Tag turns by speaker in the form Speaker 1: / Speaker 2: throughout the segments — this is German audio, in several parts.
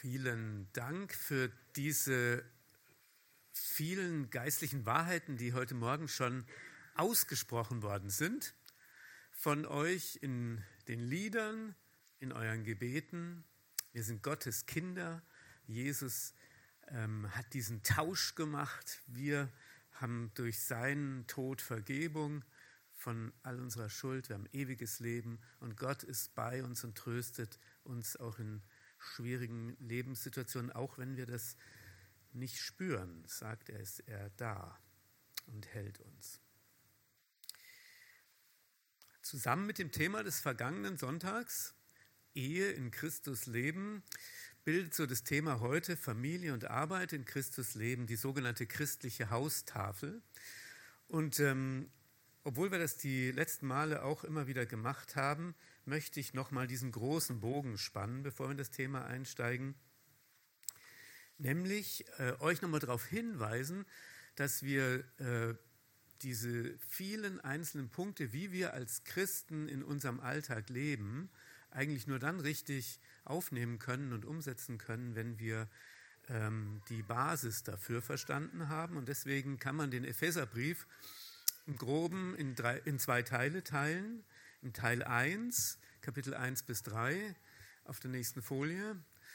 Speaker 1: Vielen Dank für diese vielen geistlichen Wahrheiten, die heute Morgen schon ausgesprochen worden sind von euch in den Liedern, in euren Gebeten. Wir sind Gottes Kinder. Jesus hat diesen Tausch gemacht. Wir haben durch seinen Tod Vergebung von all unserer Schuld. Wir haben ewiges Leben und Gott ist bei uns und tröstet uns auch in schwierigen Lebenssituationen, auch wenn wir das nicht spüren, sagt er, ist er da und hält uns. Zusammen mit dem Thema des vergangenen Sonntags, Ehe in Christus leben, bildet so das Thema heute Familie und Arbeit in Christus leben, die sogenannte christliche Haustafel. Und obwohl wir das die letzten Male auch immer wieder gemacht haben, möchte ich nochmal diesen großen Bogen spannen, bevor wir in das Thema einsteigen. Nämlich euch nochmal darauf hinweisen, dass wir diese vielen einzelnen Punkte, wie wir als Christen in unserem Alltag leben, eigentlich nur dann richtig aufnehmen können und umsetzen können, wenn wir die Basis dafür verstanden haben. Und deswegen kann man den Epheserbrief im Groben in zwei Teile teilen. Im Teil 1, Kapitel 1 bis 3, auf der nächsten Folie.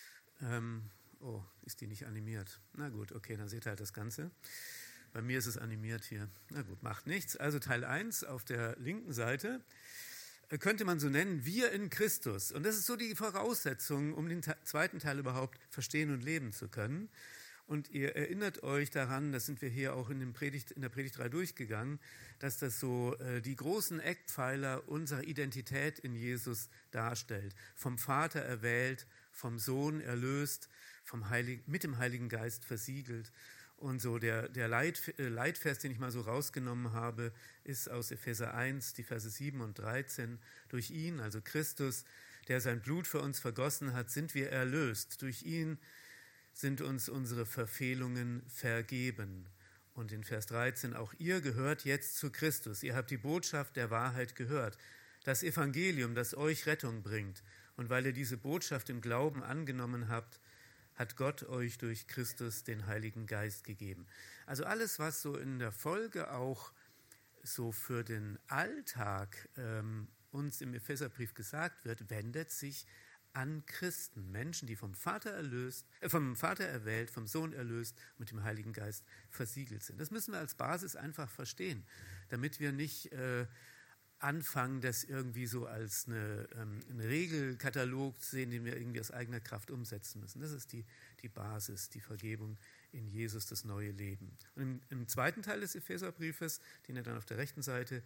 Speaker 1: Oh, ist die nicht animiert? Na gut, okay, dann seht ihr halt das Ganze. Bei mir ist es animiert hier. Na gut, macht nichts. Also Teil 1 auf der linken Seite könnte man so nennen, wir in Christus. Und das ist so die Voraussetzung, um den zweiten Teil überhaupt verstehen und leben zu können. Und ihr erinnert euch daran, das sind wir hier auch in der Predigt 3 durchgegangen, dass das so die großen Eckpfeiler unserer Identität in Jesus darstellt. Vom Vater erwählt, vom Sohn erlöst, mit dem Heiligen Geist versiegelt. Und so der Leitvers, den ich mal so rausgenommen habe, ist aus Epheser 1, die Verse 7 und 13. Durch ihn, also Christus, der sein Blut für uns vergossen hat, sind wir erlöst. Durch ihn sind uns unsere Verfehlungen vergeben. Und in Vers 13, auch ihr gehört jetzt zu Christus. Ihr habt die Botschaft der Wahrheit gehört, das Evangelium, das euch Rettung bringt. Und weil ihr diese Botschaft im Glauben angenommen habt, hat Gott euch durch Christus den Heiligen Geist gegeben. Also alles, was so in der Folge auch so für den Alltag uns im Epheserbrief gesagt wird, wendet sich an Christen, Menschen, die vom Vater erwählt, vom Sohn erlöst, mit dem Heiligen Geist versiegelt sind. Das müssen wir als Basis einfach verstehen, damit wir nicht anfangen, das irgendwie so als einen Regelkatalog zu sehen, den wir irgendwie aus eigener Kraft umsetzen müssen. Das ist die Basis, die Vergebung in Jesus, das neue Leben. Und im zweiten Teil des Epheserbriefes, den ihr dann auf der rechten Seite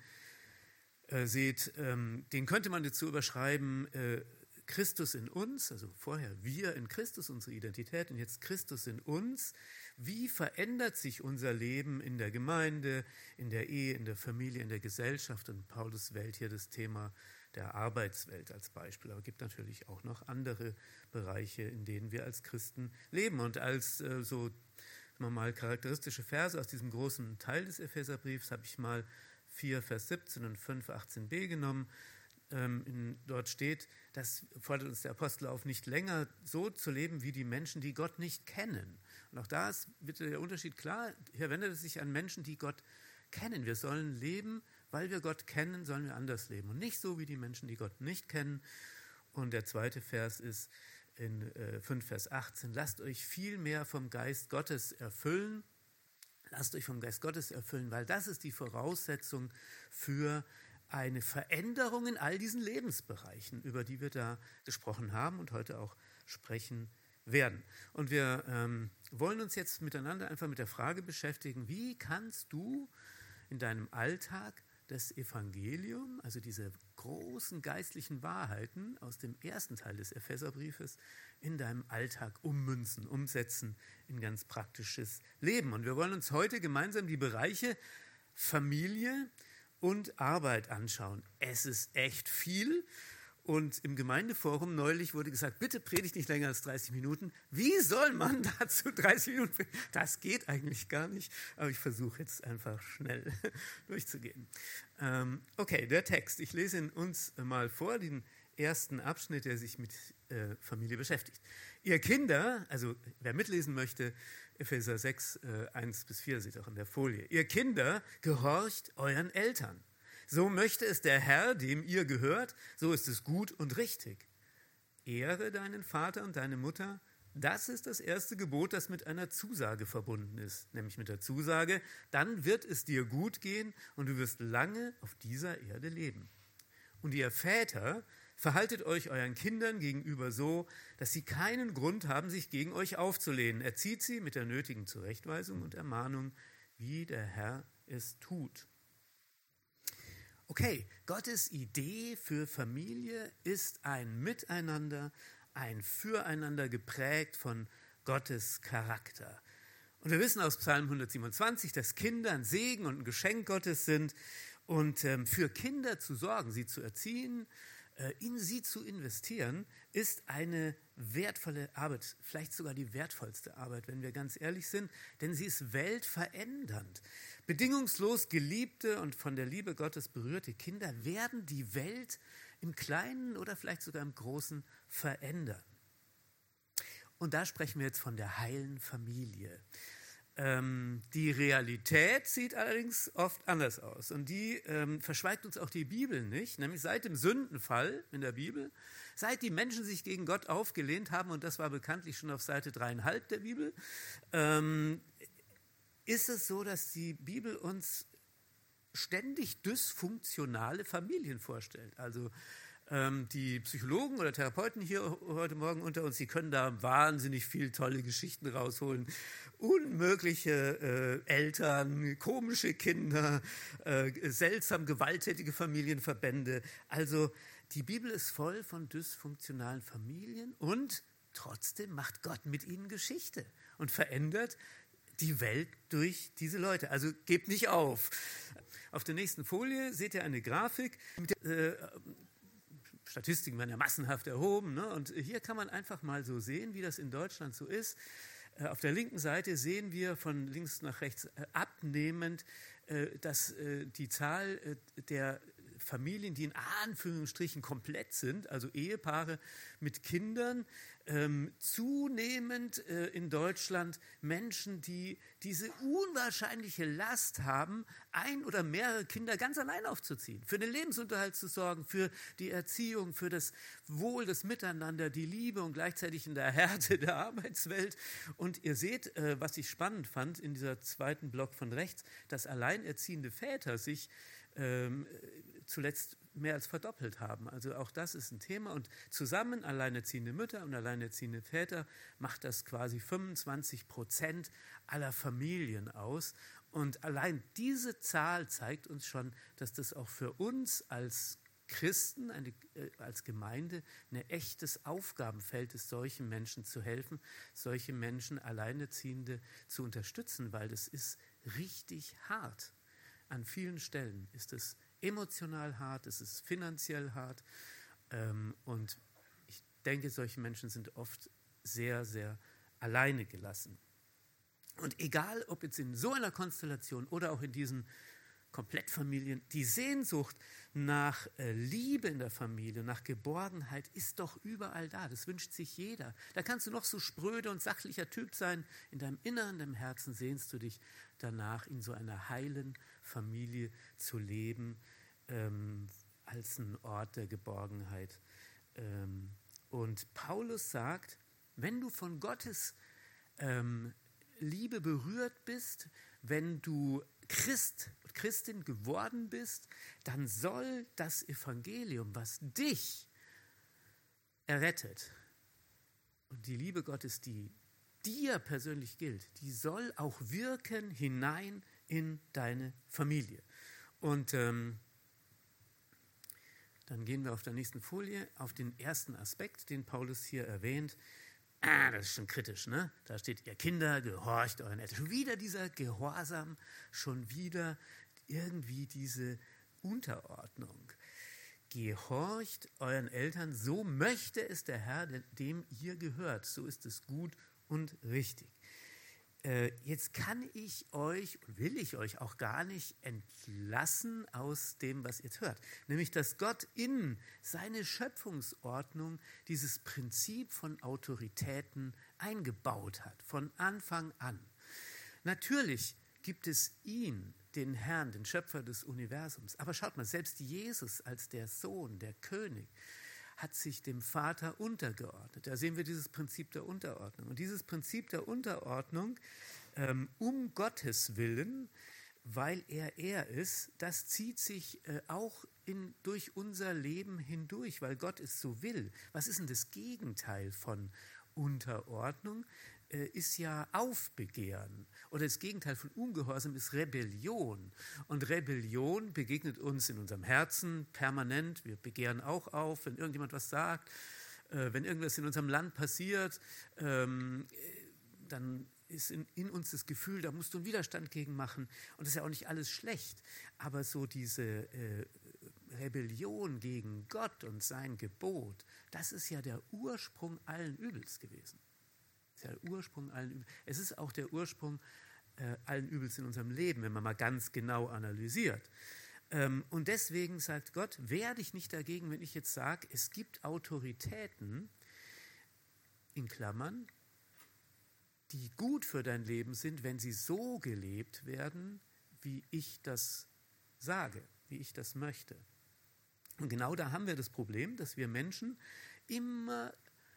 Speaker 1: seht, den könnte man dazu überschreiben, Christus in uns, also vorher wir in Christus, unsere Identität, und jetzt Christus in uns. Wie verändert sich unser Leben in der Gemeinde, in der Ehe, in der Familie, in der Gesellschaft? Und Paulus wählt hier das Thema der Arbeitswelt als Beispiel. Aber es gibt natürlich auch noch andere Bereiche, in denen wir als Christen leben. Und als mal charakteristische Verse aus diesem großen Teil des Epheserbriefs habe ich mal 4, Vers 17 und 5, 18b genommen. Dort steht, das fordert uns der Apostel auf, nicht länger so zu leben wie die Menschen, die Gott nicht kennen. Und auch da ist bitte der Unterschied klar. Hier wendet es sich an Menschen, die Gott kennen. Wir sollen leben, weil wir Gott kennen, sollen wir anders leben. Und nicht so wie die Menschen, die Gott nicht kennen. Und der zweite Vers ist in 5, Vers 18. Lasst euch viel mehr vom Geist Gottes erfüllen. Lasst euch vom Geist Gottes erfüllen, weil das ist die Voraussetzung für eine Veränderung in all diesen Lebensbereichen, über die wir da gesprochen haben und heute auch sprechen werden. Und wir wollen uns jetzt miteinander einfach mit der Frage beschäftigen, wie kannst du in deinem Alltag das Evangelium, also diese großen geistlichen Wahrheiten aus dem ersten Teil des Epheserbriefes, in deinem Alltag ummünzen, umsetzen in ganz praktisches Leben. Und wir wollen uns heute gemeinsam die Bereiche Familie und Arbeit anschauen. Es ist echt viel und im Gemeindeforum neulich wurde gesagt, bitte predigt nicht länger als 30 Minuten. Wie soll man dazu 30 Minuten predigen? Das geht eigentlich gar nicht, aber ich versuche jetzt einfach schnell durchzugehen. Okay, der Text. Ich lese ihn uns mal vor, den ersten Abschnitt, der sich mit Familie beschäftigt. Ihr Kinder, also wer mitlesen möchte, Epheser 6, 1-4, seht auch in der Folie. Ihr Kinder, gehorcht euren Eltern. So möchte es der Herr, dem ihr gehört, so ist es gut und richtig. Ehre deinen Vater und deine Mutter. Das ist das erste Gebot, das mit einer Zusage verbunden ist, nämlich mit der Zusage, dann wird es dir gut gehen und du wirst lange auf dieser Erde leben. Und ihr Väter, verhaltet euch euren Kindern gegenüber so, dass sie keinen Grund haben, sich gegen euch aufzulehnen. Erzieht sie mit der nötigen Zurechtweisung und Ermahnung, wie der Herr es tut. Okay, Gottes Idee für Familie ist ein Miteinander, ein Füreinander geprägt von Gottes Charakter. Und wir wissen aus Psalm 127, dass Kinder ein Segen und ein Geschenk Gottes sind. Und für Kinder zu sorgen, sie zu erziehen, in sie zu investieren, ist eine wertvolle Arbeit, vielleicht sogar die wertvollste Arbeit, wenn wir ganz ehrlich sind, denn sie ist weltverändernd. Bedingungslos geliebte und von der Liebe Gottes berührte Kinder werden die Welt im Kleinen oder vielleicht sogar im Großen verändern. Und da sprechen wir jetzt von der heilen Familie. Die Realität sieht allerdings oft anders aus und die verschweigt uns auch die Bibel nicht, nämlich seit dem Sündenfall in der Bibel, seit die Menschen sich gegen Gott aufgelehnt haben, und das war bekanntlich schon auf Seite 3,5 der Bibel, ist es so, dass die Bibel uns ständig dysfunktionale Familien vorstellt. Also die Psychologen oder Therapeuten hier heute Morgen unter uns, die können da wahnsinnig viel tolle Geschichten rausholen. Unmögliche Eltern, komische Kinder, seltsam gewalttätige Familienverbände. Also die Bibel ist voll von dysfunktionalen Familien und trotzdem macht Gott mit ihnen Geschichte und verändert die Welt durch diese Leute. Also gebt nicht auf. Auf der nächsten Folie seht ihr eine Grafik mit Statistiken werden ja massenhaft erhoben, ne? Und hier kann man einfach mal so sehen, wie das in Deutschland so ist. Auf der linken Seite sehen wir von links nach rechts abnehmend, dass die Zahl der Familien, die in Anführungsstrichen komplett sind, also Ehepaare mit Kindern, zunehmend in Deutschland Menschen, die diese unwahrscheinliche Last haben, ein oder mehrere Kinder ganz allein aufzuziehen, für den Lebensunterhalt zu sorgen, für die Erziehung, für das Wohl, das Miteinander, die Liebe und gleichzeitig in der Härte der Arbeitswelt. Und ihr seht, was ich spannend fand in dieser zweiten Block von rechts, dass alleinerziehende Väter sich zuletzt mehr als verdoppelt haben. Also auch das ist ein Thema. Und zusammen alleinerziehende Mütter und alleinerziehende Väter macht das quasi 25% aller Familien aus. Und allein diese Zahl zeigt uns schon, dass das auch für uns als Christen, als Gemeinde, ein echtes Aufgabenfeld ist, solchen Menschen zu helfen, solche Menschen, Alleinerziehende zu unterstützen, weil das ist richtig hart. An vielen Stellen ist es emotional hart, es ist finanziell hart und ich denke, solche Menschen sind oft sehr, sehr alleine gelassen. Und egal, ob jetzt in so einer Konstellation oder auch in diesen Komplettfamilien, die Sehnsucht nach Liebe in der Familie, nach Geborgenheit ist doch überall da. Das wünscht sich jeder. Da kannst du noch so spröde und sachlicher Typ sein. In deinem Inneren, in deinem Herzen sehnst du dich danach, in so einer heilen Familie zu leben, als ein Ort der Geborgenheit. Und Paulus sagt, wenn du von Gottes Liebe berührt bist, wenn du Christin geworden bist, dann soll das Evangelium, was dich errettet, und die Liebe Gottes, die dir persönlich gilt, die soll auch wirken hinein in deine Familie. Und dann gehen wir auf der nächsten Folie auf den ersten Aspekt, den Paulus hier erwähnt. Das ist schon kritisch, ne? Da steht, ihr Kinder, gehorcht euren Eltern. Schon wieder dieser Gehorsam, schon wieder irgendwie diese Unterordnung. Gehorcht euren Eltern, so möchte es der Herr, dem ihr gehört. So ist es gut und richtig. Jetzt kann ich euch und will ich euch auch gar nicht entlassen aus dem, was ihr hört. Nämlich, dass Gott in seine Schöpfungsordnung dieses Prinzip von Autoritäten eingebaut hat, von Anfang an. Natürlich gibt es ihn, den Herrn, den Schöpfer des Universums. Aber schaut mal, selbst Jesus als der Sohn, der König, hat sich dem Vater untergeordnet. Da sehen wir dieses Prinzip der Unterordnung. Und dieses Prinzip der Unterordnung um Gottes Willen, weil er ist, das zieht sich auch durch unser Leben hindurch, weil Gott es so will. Was ist denn das Gegenteil von Unterordnung? Ist ja Aufbegehren. Oder das Gegenteil von Ungehorsam ist Rebellion. Und Rebellion begegnet uns in unserem Herzen permanent. Wir begehren auch auf, wenn irgendjemand was sagt, wenn irgendwas in unserem Land passiert, dann ist in uns das Gefühl, da musst du einen Widerstand gegen machen. Und das ist ja auch nicht alles schlecht. Aber so diese Rebellion gegen Gott und sein Gebot, das ist ja der Ursprung allen Übels gewesen. Das ist ja der Ursprung allen Übels. Es ist auch der Ursprung allen Übels in unserem Leben, wenn man mal ganz genau analysiert. Und deswegen sagt Gott, wehr dich nicht dagegen, wenn ich jetzt sage, es gibt Autoritäten, in Klammern, die gut für dein Leben sind, wenn sie so gelebt werden, wie ich das sage, wie ich das möchte. Und genau da haben wir das Problem, dass wir Menschen immer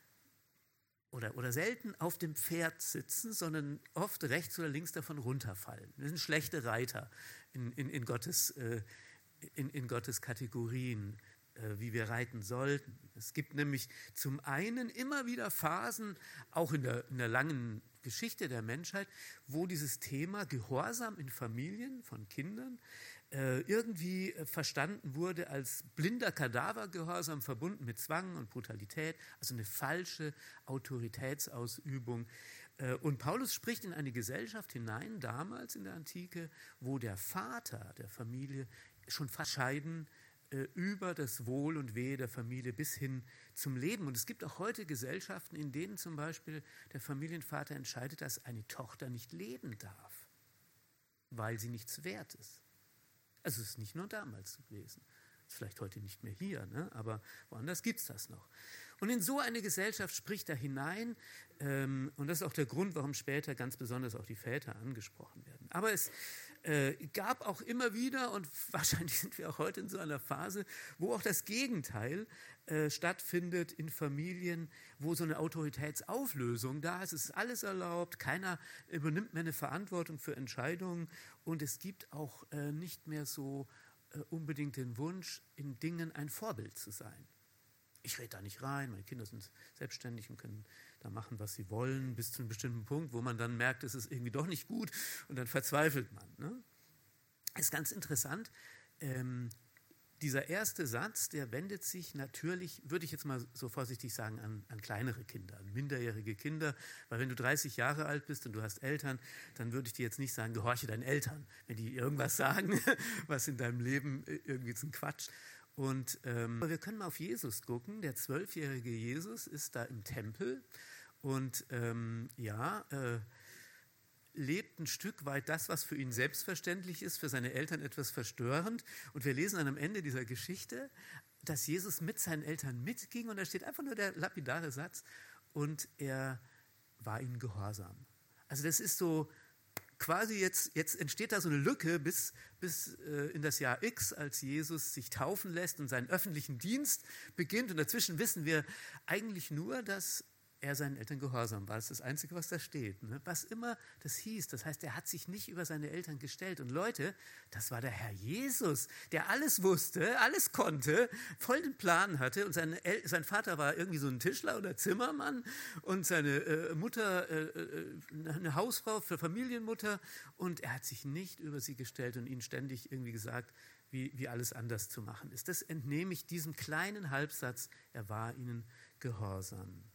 Speaker 1: oder selten auf dem Pferd sitzen, sondern oft rechts oder links davon runterfallen. Wir sind schlechte Reiter in Gottes Kategorien, wie wir reiten sollten. Es gibt nämlich zum einen immer wieder Phasen, auch in der langen Geschichte der Menschheit, wo dieses Thema Gehorsam in Familien von Kindern irgendwie verstanden wurde als blinder Kadavergehorsam verbunden mit Zwang und Brutalität, also eine falsche Autoritätsausübung. Und Paulus spricht in eine Gesellschaft hinein, damals in der Antike, wo der Vater der Familie schon fast scheiden über das Wohl und Wehe der Familie bis hin zum Leben. Und es gibt auch heute Gesellschaften, in denen zum Beispiel der Familienvater entscheidet, dass eine Tochter nicht leben darf, weil sie nichts wert ist. Also es ist nicht nur damals gewesen. Ist vielleicht heute nicht mehr hier, ne? Aber woanders gibt es das noch. Und in so eine Gesellschaft spricht er hinein, und das ist auch der Grund, warum später ganz besonders auch die Väter angesprochen werden. Aber es gab auch immer wieder, und wahrscheinlich sind wir auch heute in so einer Phase, wo auch das Gegenteil stattfindet in Familien, wo so eine Autoritätsauflösung da ist. Es ist alles erlaubt, keiner übernimmt mehr eine Verantwortung für Entscheidungen und es gibt auch nicht mehr so unbedingt den Wunsch, in Dingen ein Vorbild zu sein. Ich rede da nicht rein, meine Kinder sind selbstständig und können da machen, was sie wollen, bis zu einem bestimmten Punkt, wo man dann merkt, es ist irgendwie doch nicht gut und dann verzweifelt man. Ne? Das ist ganz interessant. Dieser erste Satz, der wendet sich natürlich, würde ich jetzt mal so vorsichtig sagen, an kleinere Kinder, an minderjährige Kinder, weil wenn du 30 Jahre alt bist und du hast Eltern, dann würde ich dir jetzt nicht sagen, gehorche deinen Eltern, wenn die irgendwas sagen, was in deinem Leben irgendwie zum Quatsch. Und wir können mal auf Jesus gucken. Der 12-jährige Jesus ist da im Tempel und lebt ein Stück weit das, was für ihn selbstverständlich ist, für seine Eltern etwas verstörend. Und wir lesen dann am Ende dieser Geschichte, dass Jesus mit seinen Eltern mitging und da steht einfach nur der lapidare Satz und er war ihnen gehorsam. Also das ist so quasi jetzt entsteht da so eine Lücke bis in das Jahr X, als Jesus sich taufen lässt und seinen öffentlichen Dienst beginnt. Und dazwischen wissen wir eigentlich nur, dass er seinen Eltern gehorsam war. Das ist das Einzige, was da steht. Ne? Was immer das hieß. Das heißt, er hat sich nicht über seine Eltern gestellt. Und Leute, das war der Herr Jesus, der alles wusste, alles konnte, voll den Plan hatte. Und sein Vater war irgendwie so ein Tischler oder Zimmermann und seine Mutter eine Hausfrau für Familienmutter. Und er hat sich nicht über sie gestellt und ihnen ständig irgendwie gesagt, wie alles anders zu machen ist. Das entnehme ich diesem kleinen Halbsatz, er war ihnen gehorsam.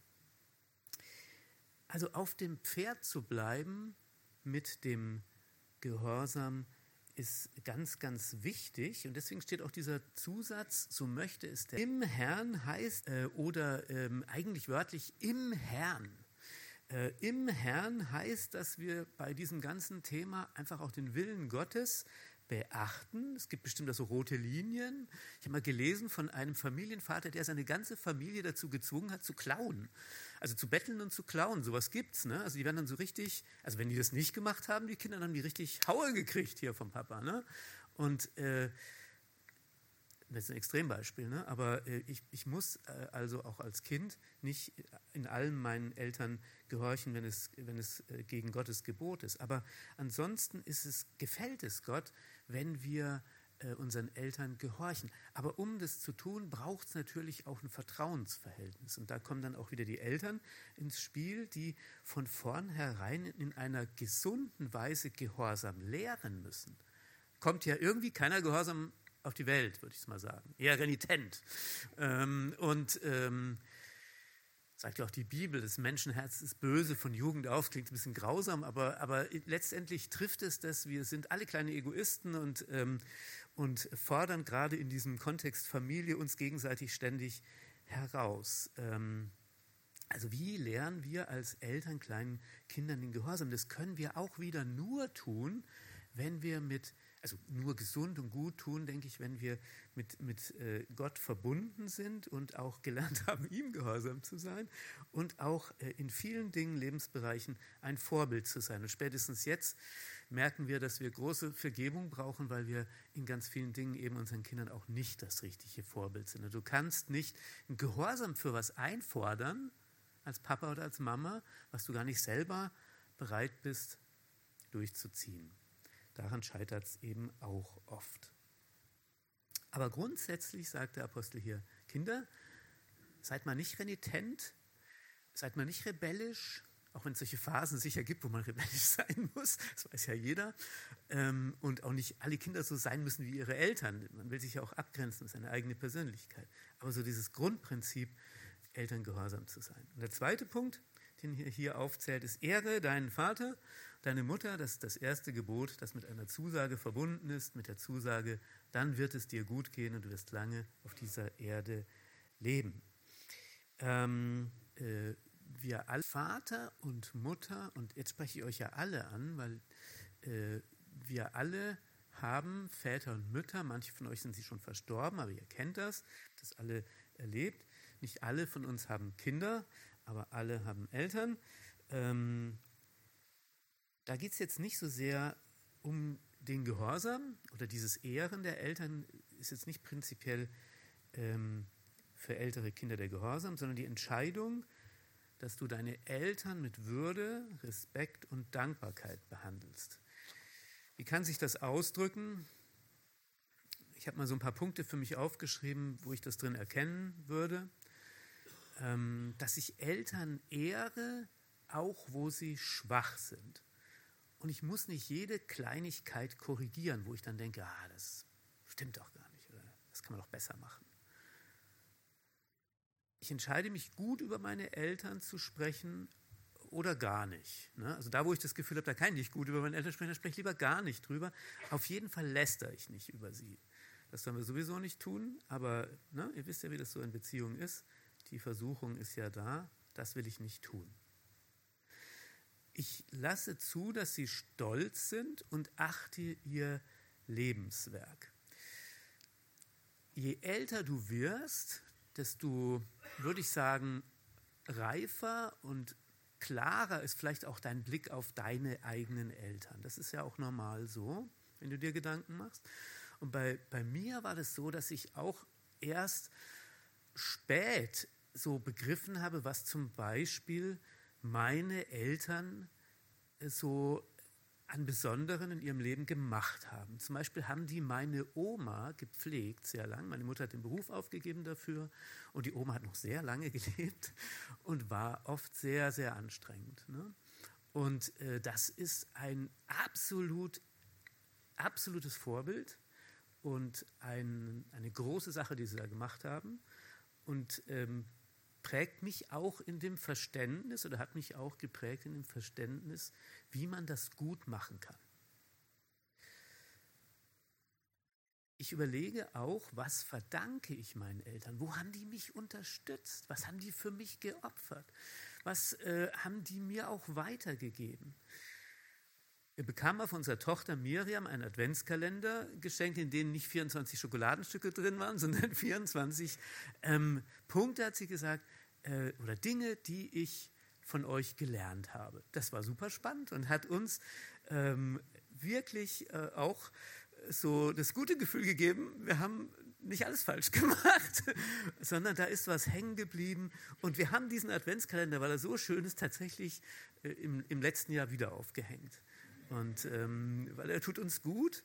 Speaker 1: Also auf dem Pferd zu bleiben mit dem Gehorsam ist ganz, ganz wichtig. Und deswegen steht auch dieser Zusatz, so möchte es der im Herrn heißt, eigentlich wörtlich im Herrn. Im Herrn heißt, dass wir bei diesem ganzen Thema einfach auch den Willen Gottes beachten. Es gibt bestimmt so rote Linien. Ich habe mal gelesen von einem Familienvater, der seine ganze Familie dazu gezwungen hat, zu klauen. Also zu betteln und zu klauen. Sowas gibt's. Ne? Also die werden dann so richtig, also wenn die das nicht gemacht haben, die Kinder, dann haben die richtig Haue gekriegt hier vom Papa. Ne? Und das ist ein Extrembeispiel, ne? Aber ich muss also auch als Kind nicht in allem meinen Eltern gehorchen, wenn es gegen Gottes Gebot ist. Aber ansonsten gefällt es Gott, wenn wir unseren Eltern gehorchen. Aber um das zu tun, braucht es natürlich auch ein Vertrauensverhältnis. Und da kommen dann auch wieder die Eltern ins Spiel, die von vornherein in einer gesunden Weise Gehorsam lehren müssen. Kommt ja irgendwie keiner Gehorsam auf die Welt, würde ich es mal sagen. Eher renitent. Sagt ja auch die Bibel, das Menschenherz ist böse von Jugend auf, klingt ein bisschen grausam, aber letztendlich trifft es das, wir sind alle kleine Egoisten und fordern gerade in diesem Kontext Familie uns gegenseitig ständig heraus. Also wie lernen wir als Eltern kleinen Kindern den Gehorsam? Das können wir auch wieder nur tun, wenn wir also nur gesund und gut tun, denke ich, wenn wir mit Gott verbunden sind und auch gelernt haben, ihm gehorsam zu sein und auch in vielen Dingen, Lebensbereichen ein Vorbild zu sein. Und spätestens jetzt merken wir, dass wir große Vergebung brauchen, weil wir in ganz vielen Dingen eben unseren Kindern auch nicht das richtige Vorbild sind. Und du kannst nicht einen Gehorsam für was einfordern, als Papa oder als Mama, was du gar nicht selber bereit bist, durchzuziehen. Daran scheitert es eben auch oft. Aber grundsätzlich sagt der Apostel hier, Kinder, seid mal nicht renitent, seid mal nicht rebellisch, auch wenn es solche Phasen sicher gibt, wo man rebellisch sein muss, das weiß ja jeder, und auch nicht alle Kinder so sein müssen wie ihre Eltern. Man will sich ja auch abgrenzen, das ist eine eigene Persönlichkeit. Aber so dieses Grundprinzip, Eltern gehorsam zu sein. Und der zweite Punkt, den er hier aufzählt, ist: Ehre deinen Vater, deine Mutter. Das ist das erste Gebot, das mit einer Zusage verbunden ist, mit der Zusage, dann wird es dir gut gehen und du wirst lange auf dieser Erde leben. Wir alle, Vater und Mutter, und jetzt spreche ich euch ja alle an, weil wir alle haben Väter und Mütter, manche von euch sind sie schon verstorben, aber ihr kennt das alle erlebt. Nicht alle von uns haben Kinder, aber alle haben Eltern. Da geht es jetzt nicht so sehr um den Gehorsam oder dieses Ehren der Eltern, ist jetzt nicht prinzipiell für ältere Kinder der Gehorsam, sondern die Entscheidung, dass du deine Eltern mit Würde, Respekt und Dankbarkeit behandelst. Wie kann sich das ausdrücken? Ich habe mal so ein paar Punkte für mich aufgeschrieben, wo ich das drin erkennen würde. Dass ich Eltern ehre, auch wo sie schwach sind. Und ich muss nicht jede Kleinigkeit korrigieren, wo ich dann denke, das stimmt doch gar nicht, oder das kann man doch besser machen. Ich entscheide mich gut, über meine Eltern zu sprechen oder gar nicht. Ne? Also da, wo ich das Gefühl habe, da kann ich nicht gut über meine Eltern sprechen, da spreche ich lieber gar nicht drüber. Auf jeden Fall lästere ich nicht über sie. Das sollen wir sowieso nicht tun, aber ne, ihr wisst ja, wie das so in Beziehungen ist. Die Versuchung ist ja da, das will ich nicht tun. Ich lasse zu, dass sie stolz sind und achte ihr Lebenswerk. Je älter du wirst, desto, würde ich sagen, reifer und klarer ist vielleicht auch dein Blick auf deine eigenen Eltern. Das ist ja auch normal so, wenn du dir Gedanken machst. Und bei mir war das so, dass ich auch erst spät so begriffen habe, was zum Beispiel meine Eltern so an Besonderen in ihrem Leben gemacht haben. Zum Beispiel haben die meine Oma gepflegt, sehr lang. Meine Mutter hat den Beruf aufgegeben dafür und die Oma hat noch sehr lange gelebt und war oft sehr, sehr anstrengend. Ne? Und das ist ein absolutes Vorbild und eine große Sache, die sie da gemacht haben. Und prägt mich auch in dem Verständnis oder hat mich auch geprägt in dem Verständnis, wie man das gut machen kann. Ich überlege auch, was verdanke ich meinen Eltern? Wo haben die mich unterstützt? Was haben die für mich geopfert? was haben die mir auch weitergegeben? Wir bekamen auf unserer Tochter Miriam einen Adventskalender geschenkt, in dem nicht 24 Schokoladenstücke drin waren, sondern 24 Punkte, hat sie gesagt, oder Dinge, die ich von euch gelernt habe. Das war super spannend und hat uns wirklich auch so das gute Gefühl gegeben, wir haben nicht alles falsch gemacht, sondern da ist was hängen geblieben. Und wir haben diesen Adventskalender, weil er so schön ist, tatsächlich im letzten Jahr wieder aufgehängt. Und weil er tut uns gut.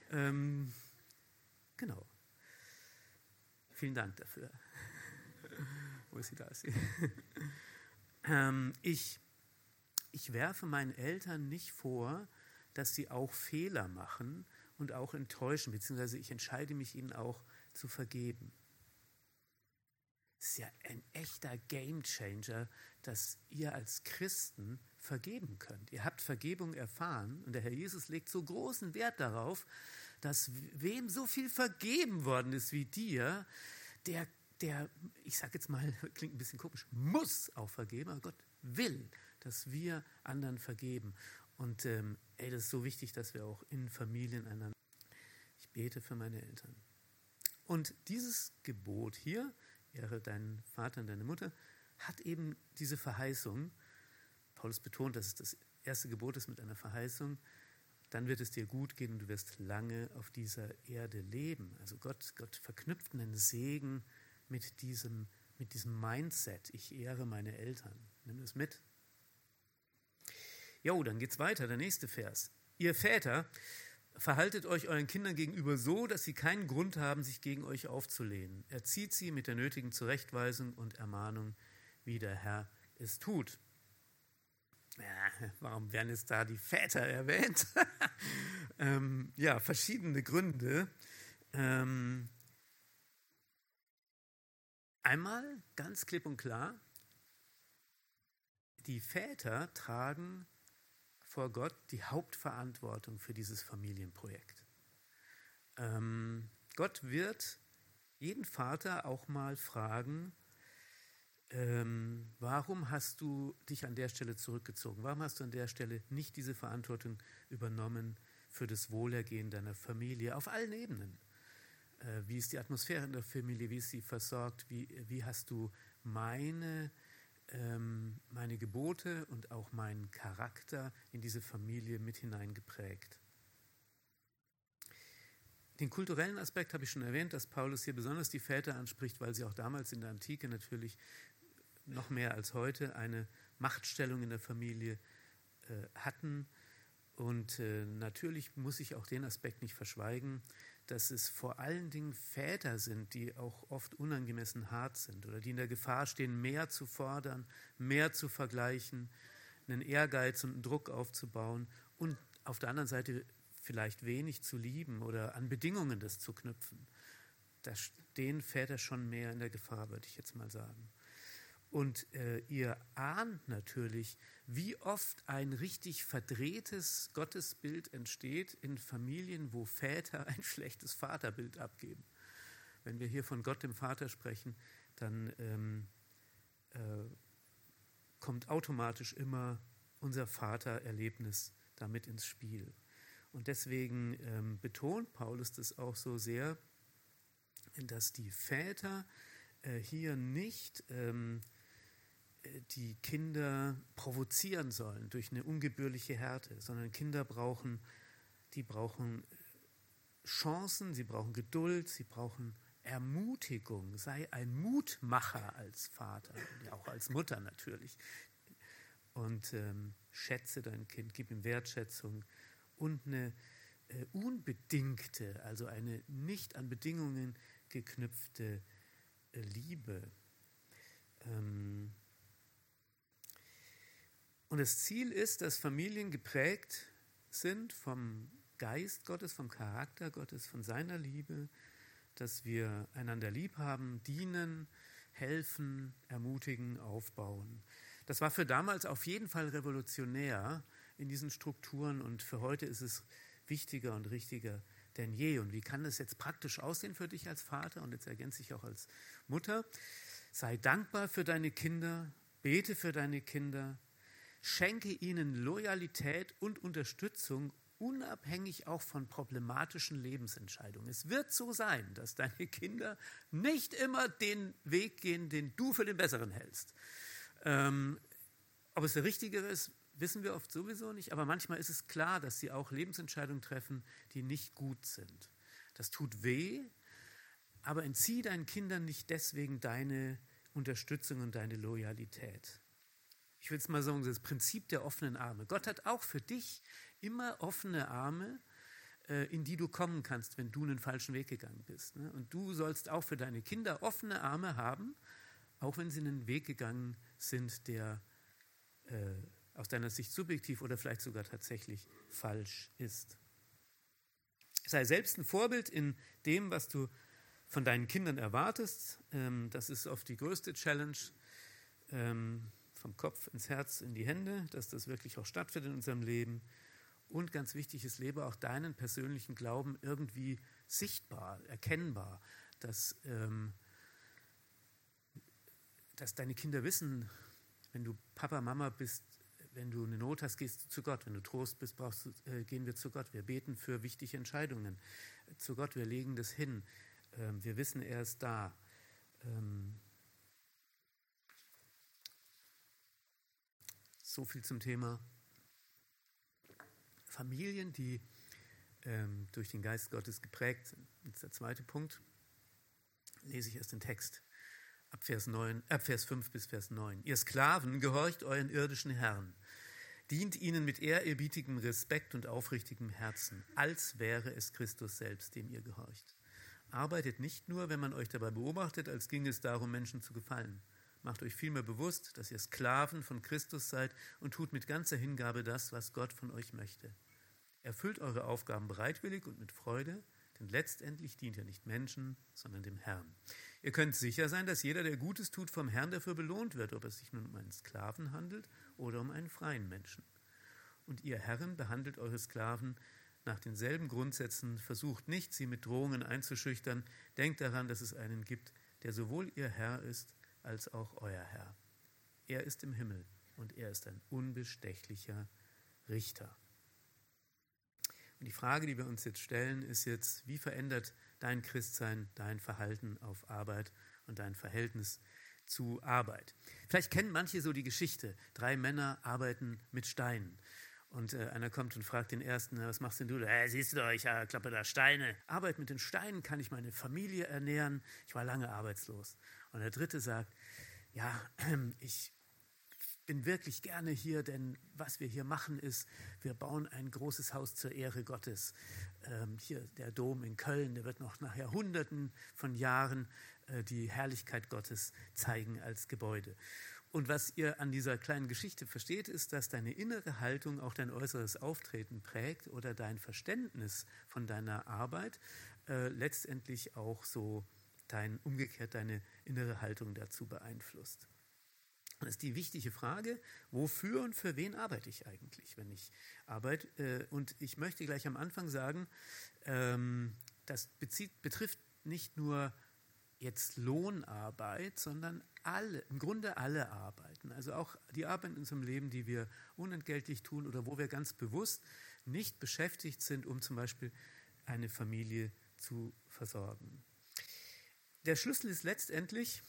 Speaker 1: Genau. Vielen Dank dafür. Wo ist sie? Da ist sie. Ich werfe meinen Eltern nicht vor, dass sie auch Fehler machen und auch enttäuschen, beziehungsweise ich entscheide mich, ihnen auch zu vergeben. Es ist ja ein echter Gamechanger, dass ihr als Christen vergeben könnt. Ihr habt Vergebung erfahren und der Herr Jesus legt so großen Wert darauf, dass wem so viel vergeben worden ist wie dir, der ich sage jetzt mal, klingt ein bisschen komisch, muss auch vergeben, aber Gott will, dass wir anderen vergeben. Und das ist so wichtig, dass wir auch in Familien einander. Ich bete für meine Eltern. Und dieses Gebot hier, ehre deinen Vater und deine Mutter, hat eben diese Verheißung. Paulus betont, dass es das erste Gebot ist mit einer Verheißung. Dann wird es dir gut gehen und du wirst lange auf dieser Erde leben. Also Gott verknüpft einen Segen mit diesem Mindset. Ich ehre meine Eltern. Nimm das mit. Jo, dann geht's weiter, der nächste Vers. Ihr Väter, verhaltet euch euren Kindern gegenüber so, dass sie keinen Grund haben, sich gegen euch aufzulehnen. Erzieht sie mit der nötigen Zurechtweisung und Ermahnung, wie der Herr es tut. Ja, warum werden jetzt da die Väter erwähnt? Verschiedene Gründe. Einmal ganz klipp und klar, die Väter tragen vor Gott die Hauptverantwortung für dieses Familienprojekt. Gott wird jeden Vater auch mal fragen, warum hast du dich an der Stelle zurückgezogen? Warum hast du an der Stelle nicht diese Verantwortung übernommen für das Wohlergehen deiner Familie auf allen Ebenen? Wie ist die Atmosphäre in der Familie? Wie ist sie versorgt? Wie hast du meine Gebote und auch meinen Charakter in diese Familie mit hineingeprägt? Den kulturellen Aspekt habe ich schon erwähnt, dass Paulus hier besonders die Väter anspricht, weil sie auch damals in der Antike natürlich noch mehr als heute eine Machtstellung in der Familie hatten. Und natürlich muss ich auch den Aspekt nicht verschweigen, dass es vor allen Dingen Väter sind, die auch oft unangemessen hart sind oder die in der Gefahr stehen, mehr zu fordern, mehr zu vergleichen, einen Ehrgeiz und einen Druck aufzubauen und auf der anderen Seite vielleicht wenig zu lieben oder an Bedingungen das zu knüpfen. Da stehen Väter schon mehr in der Gefahr, würde ich jetzt mal sagen. Und ihr ahnt natürlich, wie oft ein richtig verdrehtes Gottesbild entsteht in Familien, wo Väter ein schlechtes Vaterbild abgeben. Wenn wir hier von Gott dem Vater sprechen, dann kommt automatisch immer unser Vatererlebnis damit ins Spiel. Und deswegen betont Paulus das auch so sehr, dass die Väter hier nicht die Kinder provozieren sollen durch eine ungebührliche Härte, sondern Kinder brauchen Chancen, sie brauchen Geduld, sie brauchen Ermutigung. Sei ein Mutmacher als Vater, auch als Mutter natürlich. Und schätze dein Kind, gib ihm Wertschätzung und eine unbedingte, also eine nicht an Bedingungen geknüpfte Liebe. Und das Ziel ist, dass Familien geprägt sind vom Geist Gottes, vom Charakter Gottes, von seiner Liebe, dass wir einander lieb haben, dienen, helfen, ermutigen, aufbauen. Das war für damals auf jeden Fall revolutionär in diesen Strukturen und für heute ist es wichtiger und richtiger denn je. Und wie kann das jetzt praktisch aussehen für dich als Vater und jetzt ergänze ich auch als Mutter? Sei dankbar für deine Kinder, bete für deine Kinder, schenke ihnen Loyalität und Unterstützung, unabhängig auch von problematischen Lebensentscheidungen. Es wird so sein, dass deine Kinder nicht immer den Weg gehen, den du für den besseren hältst. Ob es der richtigere ist, wissen wir oft sowieso nicht, aber manchmal ist es klar, dass sie auch Lebensentscheidungen treffen, die nicht gut sind. Das tut weh, aber entzieh deinen Kindern nicht deswegen deine Unterstützung und deine Loyalität. Ich will es mal sagen, das Prinzip der offenen Arme. Gott hat auch für dich immer offene Arme, in die du kommen kannst, wenn du einen falschen Weg gegangen bist. Und du sollst auch für deine Kinder offene Arme haben, auch wenn sie einen Weg gegangen sind, der aus deiner Sicht subjektiv oder vielleicht sogar tatsächlich falsch ist. Sei selbst ein Vorbild in dem, was du von deinen Kindern erwartest. Das ist oft die größte Challenge, vom Kopf ins Herz, in die Hände, dass das wirklich auch stattfindet in unserem Leben. Und ganz wichtig ist, lebe auch deinen persönlichen Glauben irgendwie sichtbar, erkennbar, dass deine Kinder wissen, wenn du Papa, Mama bist, wenn du eine Not hast, gehst du zu Gott. Wenn du Trost bist, gehen wir zu Gott. Wir beten für wichtige Entscheidungen zu Gott. Wir legen das hin. Wir wissen, er ist da. So viel zum Thema Familien, die durch den Geist Gottes geprägt sind. Jetzt der zweite Punkt. Lese ich erst den Text. Ab Vers 5 bis Vers 9. Ihr Sklaven, gehorcht euren irdischen Herren. Dient ihnen mit ehrerbietigem Respekt und aufrichtigem Herzen, als wäre es Christus selbst, dem ihr gehorcht. Arbeitet nicht nur, wenn man euch dabei beobachtet, als ginge es darum, Menschen zu gefallen. Macht euch vielmehr bewusst, dass ihr Sklaven von Christus seid und tut mit ganzer Hingabe das, was Gott von euch möchte. Erfüllt eure Aufgaben bereitwillig und mit Freude, denn letztendlich dient ihr nicht Menschen, sondern dem Herrn. Ihr könnt sicher sein, dass jeder, der Gutes tut, vom Herrn dafür belohnt wird, ob es sich nun um einen Sklaven handelt oder um einen freien Menschen. Und ihr Herren behandelt eure Sklaven nach denselben Grundsätzen, versucht nicht, sie mit Drohungen einzuschüchtern, denkt daran, dass es einen gibt, der sowohl ihr Herr ist, als auch euer Herr. Er ist im Himmel und er ist ein unbestechlicher Richter. Und die Frage, die wir uns jetzt stellen, ist jetzt, wie verändert dein Christsein, dein Verhalten auf Arbeit und dein Verhältnis zu Arbeit? Vielleicht kennen manche so die Geschichte, 3 Männer arbeiten mit Steinen. Und einer kommt und fragt den Ersten, was machst denn du? Siehst du doch, ich klappe da Steine. Arbeit mit den Steinen kann ich meine Familie ernähren. Ich war lange arbeitslos. Und der Dritte sagt, ja, ich bin wirklich gerne hier, denn was wir hier machen ist, wir bauen ein großes Haus zur Ehre Gottes. Hier der Dom in Köln, der wird noch nach Jahrhunderten von Jahren die Herrlichkeit Gottes zeigen als Gebäude. Und was ihr an dieser kleinen Geschichte versteht, ist, dass deine innere Haltung auch dein äußeres Auftreten prägt oder dein Verständnis von deiner Arbeit letztendlich auch so umgekehrt deine innere Haltung dazu beeinflusst. Das ist die wichtige Frage, wofür und für wen arbeite ich eigentlich, wenn ich arbeite? Und ich möchte gleich am Anfang sagen, das betrifft nicht nur jetzt Lohnarbeit, sondern im Grunde alle Arbeiten. Also auch die Arbeit in unserem Leben, die wir unentgeltlich tun oder wo wir ganz bewusst nicht beschäftigt sind, um zum Beispiel eine Familie zu versorgen. Der Schlüssel ist letztendlich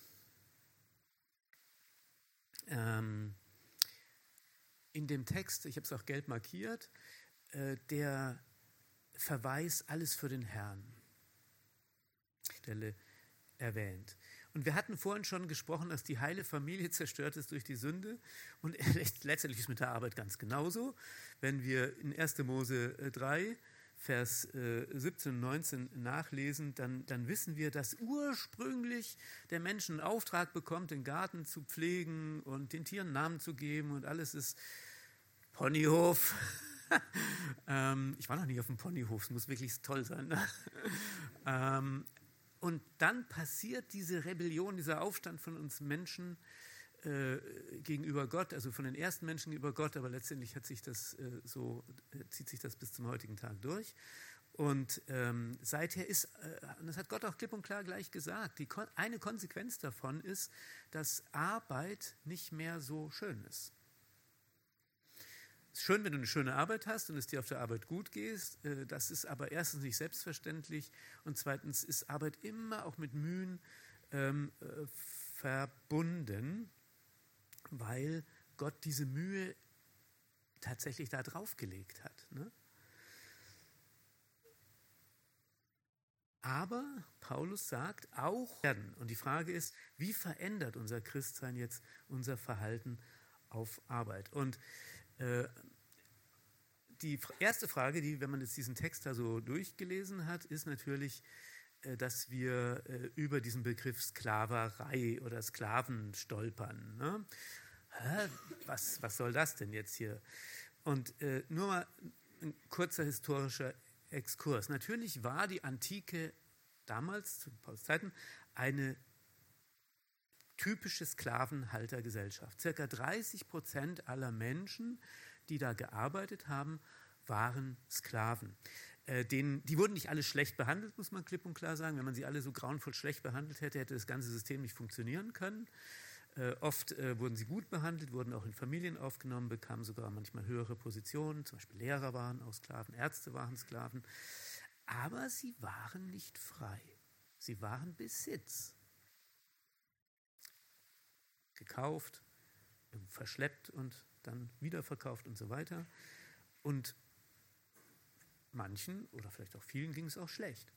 Speaker 1: in dem Text, ich habe es auch gelb markiert, der Verweis, alles für den Herrn. Stelle erwähnt. Und wir hatten vorhin schon gesprochen, dass die heile Familie zerstört ist durch die Sünde. Und letztendlich ist mit der Arbeit ganz genauso. Wenn wir in 1. Mose 3, Vers 17 und 19 nachlesen, dann wissen wir, dass ursprünglich der Mensch einen Auftrag bekommt, den Garten zu pflegen und den Tieren Namen zu geben und alles ist Ponyhof. Ich war noch nie auf dem Ponyhof, es muss wirklich toll sein. Ne? Und dann passiert diese Rebellion, dieser Aufstand von uns Menschen gegenüber Gott, also von den ersten Menschen gegenüber Gott, aber letztendlich zieht sich das bis zum heutigen Tag durch. Und seither ist, das hat Gott auch klipp und klar gleich gesagt, eine Konsequenz davon ist, dass Arbeit nicht mehr so schön ist. Es ist schön, wenn du eine schöne Arbeit hast und es dir auf der Arbeit gut geht. Das ist aber erstens nicht selbstverständlich und zweitens ist Arbeit immer auch mit Mühen verbunden, weil Gott diese Mühe tatsächlich da draufgelegt hat. Ne? Aber Paulus sagt auch werden. Und die Frage ist, wie verändert unser Christsein jetzt unser Verhalten auf Arbeit? Und die erste Frage, die, wenn man jetzt diesen Text da so durchgelesen hat, ist natürlich, dass wir über diesen Begriff Sklaverei oder Sklaven stolpern. Ne? Was soll das denn jetzt hier? Und nur mal ein kurzer historischer Exkurs. Natürlich war die Antike damals, zu Paulus Zeiten, eine typische Sklavenhaltergesellschaft. Circa 30% aller Menschen, die da gearbeitet haben, waren Sklaven. Die wurden nicht alle schlecht behandelt, muss man klipp und klar sagen. Wenn man sie alle so grauenvoll schlecht behandelt hätte, hätte das ganze System nicht funktionieren können. Oft wurden sie gut behandelt, wurden auch in Familien aufgenommen, bekamen sogar manchmal höhere Positionen. Zum Beispiel Lehrer waren auch Sklaven, Ärzte waren Sklaven. Aber sie waren nicht frei. Sie waren Besitz. Gekauft, verschleppt und dann wiederverkauft und so weiter. Und manchen oder vielleicht auch vielen ging es auch schlecht.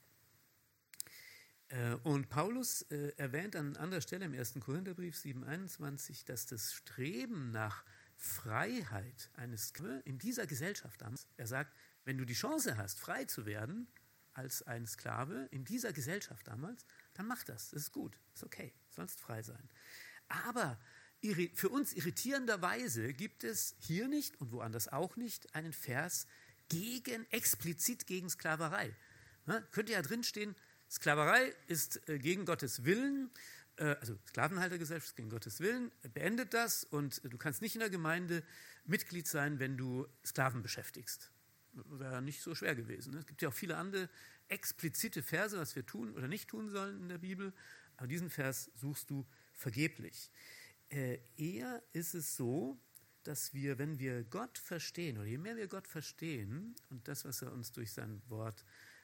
Speaker 1: Und Paulus erwähnt an anderer Stelle im 1. Korintherbrief 7,21, dass das Streben nach Freiheit eines Sklaven in dieser Gesellschaft damals, er sagt, wenn du die Chance hast, frei zu werden als ein Sklave in dieser Gesellschaft damals, dann mach das, das ist gut, ist okay, sollst frei sein. Aber für uns irritierenderweise gibt es hier nicht und woanders auch nicht einen Vers explizit gegen Sklaverei. Könnte ja drinstehen, Sklaverei ist gegen Gottes Willen, also Sklavenhaltergesellschaft ist gegen Gottes Willen, beendet das und du kannst nicht in der Gemeinde Mitglied sein, wenn du Sklaven beschäftigst. Wäre nicht so schwer gewesen. Ne? Es gibt ja auch viele andere explizite Verse, was wir tun oder nicht tun sollen in der Bibel, aber diesen Vers suchst du vergeblich. Eher ist es so, dass wir, wenn wir Gott verstehen, oder je mehr wir Gott verstehen und das, was er uns durch sein Wort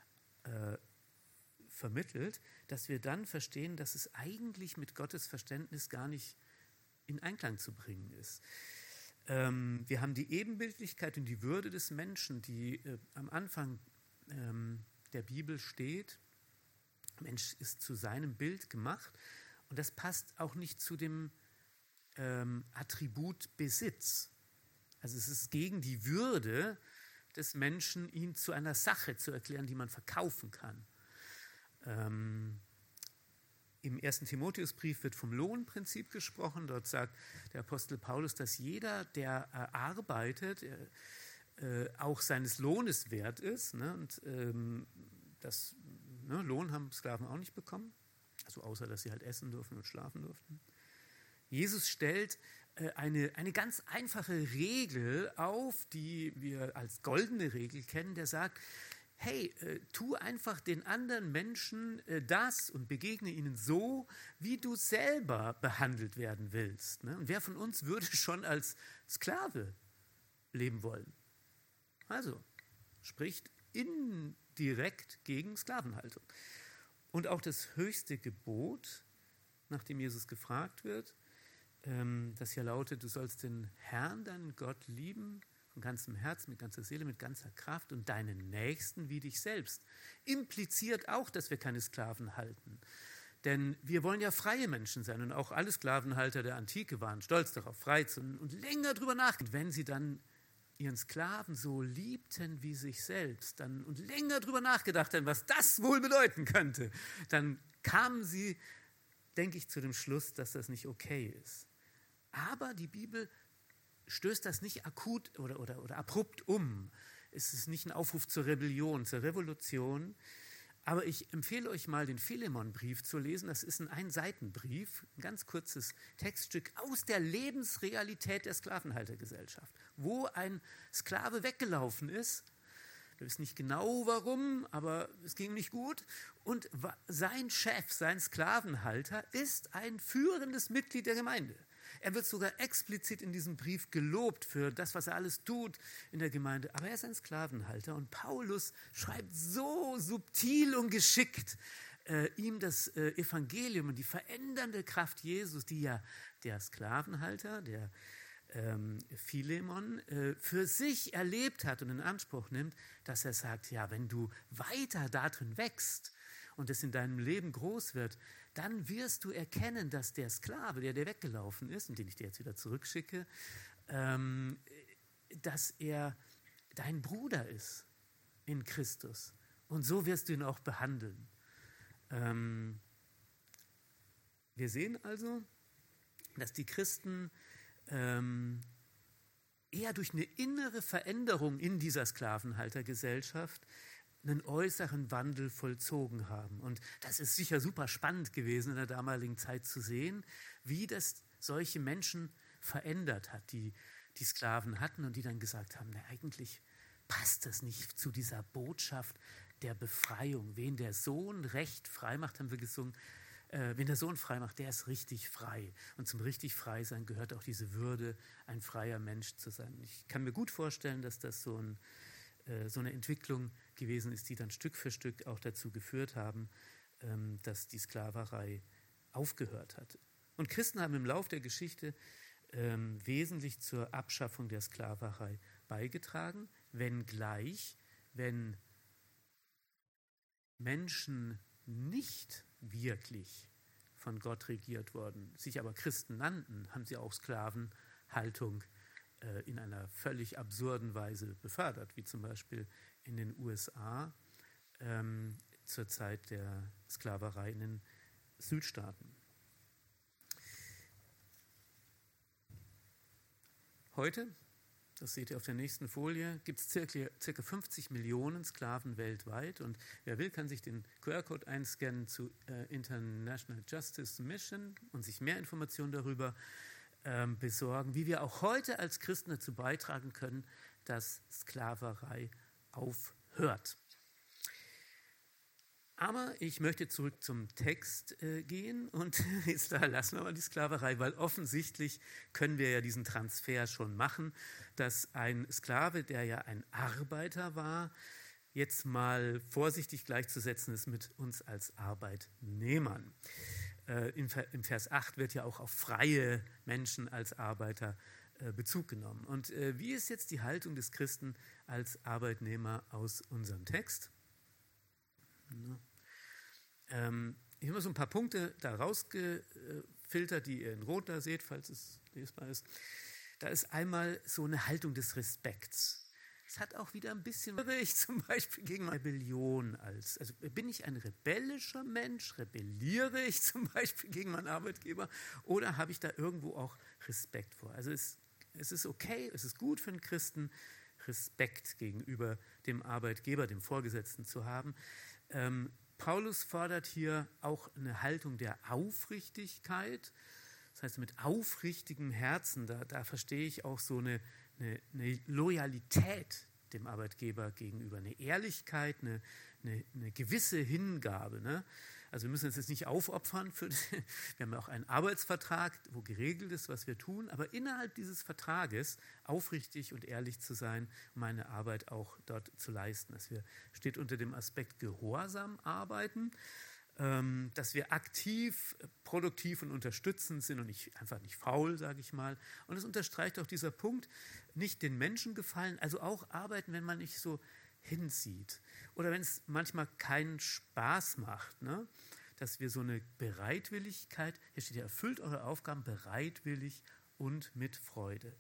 Speaker 1: vermittelt, dass wir dann verstehen, dass es eigentlich mit Gottes Verständnis gar nicht in Einklang zu bringen ist. Wir haben die Ebenbildlichkeit und die Würde des Menschen, die am Anfang der Bibel steht. Der Mensch ist zu seinem Bild gemacht und das passt auch nicht zu dem Attribut Besitz. Also es ist gegen die Würde des Menschen, ihn zu einer Sache zu erklären, die man verkaufen kann. Im 1. Timotheusbrief wird vom Lohnprinzip gesprochen. Dort sagt der Apostel Paulus, dass jeder, der arbeitet, auch seines Lohnes wert ist. Ne? Und Lohn haben Sklaven auch nicht bekommen, also außer dass sie halt essen durften und schlafen durften. Jesus stellt eine ganz einfache Regel auf, die wir als goldene Regel kennen, der sagt, hey, tu einfach den anderen Menschen das und begegne ihnen so, wie du selber behandelt werden willst. Ne? Und wer von uns würde schon als Sklave leben wollen? Also, spricht indirekt gegen Sklavenhaltung. Und auch das höchste Gebot, nachdem Jesus gefragt wird, das hier lautet, du sollst den Herrn, deinen Gott, lieben, von ganzem Herzen, mit ganzer Seele, mit ganzer Kraft und deinen Nächsten wie dich selbst. Impliziert auch, dass wir keine Sklaven halten. Denn wir wollen ja freie Menschen sein und auch alle Sklavenhalter der Antike waren stolz darauf, frei zu sein und länger drüber nachdenken. Wenn sie dann ihren Sklaven so liebten wie sich selbst und länger drüber nachgedacht haben, was das wohl bedeuten könnte, dann kamen sie, denke ich, zu dem Schluss, dass das nicht okay ist. Aber die Bibel stößt das nicht akut oder abrupt um. Es ist nicht ein Aufruf zur Rebellion, zur Revolution. Aber ich empfehle euch mal, den Philemon-Brief zu lesen. Das ist ein Einseitenbrief, ein ganz kurzes Textstück aus der Lebensrealität der Sklavenhaltergesellschaft, wo ein Sklave weggelaufen ist Wir wissen nicht genau warum, aber es ging ihm nicht gut. Und sein Chef, sein Sklavenhalter, ist ein führendes Mitglied der Gemeinde. Er wird sogar explizit in diesem Brief gelobt für das, was er alles tut in der Gemeinde. Aber er ist ein Sklavenhalter und Paulus schreibt so subtil und geschickt ihm das Evangelium und die verändernde Kraft Jesus, die ja der Sklavenhalter, der Philemon, für sich erlebt hat und in Anspruch nimmt, dass er sagt, ja, wenn du weiter darin wächst und es in deinem Leben groß wird, dann wirst du erkennen, dass der Sklave, der weggelaufen ist und den ich dir jetzt wieder zurückschicke, dass er dein Bruder ist in Christus. Und so wirst du ihn auch behandeln. Wir sehen also, dass die Christen eher durch eine innere Veränderung in dieser Sklavenhaltergesellschaft einen äußeren Wandel vollzogen haben. Und das ist sicher super spannend gewesen in der damaligen Zeit zu sehen, wie das solche Menschen verändert hat, die Sklaven hatten und die dann gesagt haben, na, eigentlich passt das nicht zu dieser Botschaft der Befreiung. Wen der Sohn recht frei macht, haben wir gesungen, wen der Sohn frei macht, der ist richtig frei. Und zum richtig frei sein gehört auch diese Würde, ein freier Mensch zu sein. Ich kann mir gut vorstellen, dass das so eine Entwicklung gewesen ist, die dann Stück für Stück auch dazu geführt haben, dass die Sklaverei aufgehört hat. Und Christen haben im Lauf der Geschichte wesentlich zur Abschaffung der Sklaverei beigetragen, wenngleich, wenn Menschen nicht wirklich von Gott regiert worden, sich aber Christen nannten, haben sie auch Sklavenhaltung in einer völlig absurden Weise befördert, wie zum Beispiel in den USA zur Zeit der Sklaverei in den Südstaaten. Heute, das seht ihr auf der nächsten Folie, gibt es circa 50 Millionen Sklaven weltweit und wer will, kann sich den QR-Code einscannen zu International Justice Mission und sich mehr Informationen darüber besorgen, wie wir auch heute als Christen dazu beitragen können, dass Sklaverei aufhört. Aber ich möchte zurück zum Text gehen und jetzt da lassen wir mal die Sklaverei, weil offensichtlich können wir ja diesen Transfer schon machen, dass ein Sklave, der ja ein Arbeiter war, jetzt mal vorsichtig gleichzusetzen ist mit uns als Arbeitnehmern. Im Vers 8 wird ja auch auf freie Menschen als Arbeiter Bezug genommen. Und wie ist jetzt die Haltung des Christen als Arbeitnehmer aus unserem Text? Ich habe so ein paar Punkte da rausgefiltert, die ihr in Rot da seht, falls es lesbar ist. Da ist einmal so eine Haltung des Respekts. Es hat auch wieder ein bisschen, ich zum Beispiel gegen Rebellion also bin ich ein rebellischer Mensch, rebelliere ich zum Beispiel gegen meinen Arbeitgeber oder habe ich da irgendwo auch Respekt vor? Also es ist okay, es ist gut für einen Christen, Respekt gegenüber dem Arbeitgeber, dem Vorgesetzten zu haben. Paulus fordert hier auch eine Haltung der Aufrichtigkeit. Das heißt, mit aufrichtigem Herzen, da verstehe ich auch so eine Loyalität dem Arbeitgeber gegenüber, eine Ehrlichkeit, eine gewisse Hingabe. Ne? Also wir müssen uns jetzt nicht aufopfern. Wir haben ja auch einen Arbeitsvertrag, wo geregelt ist, was wir tun, aber innerhalb dieses Vertrages aufrichtig und ehrlich zu sein, um eine Arbeit auch dort zu leisten. Das steht unter dem Aspekt Gehorsam arbeiten, dass wir aktiv, produktiv und unterstützend sind und einfach nicht faul, sage ich mal. Und es unterstreicht auch dieser Punkt, nicht den Menschen gefallen, also auch arbeiten, wenn man nicht so hinsieht. Oder wenn es manchmal keinen Spaß macht, ne? Dass wir so eine Bereitwilligkeit, hier steht ja, erfüllt eure Aufgaben bereitwillig und mit Freude.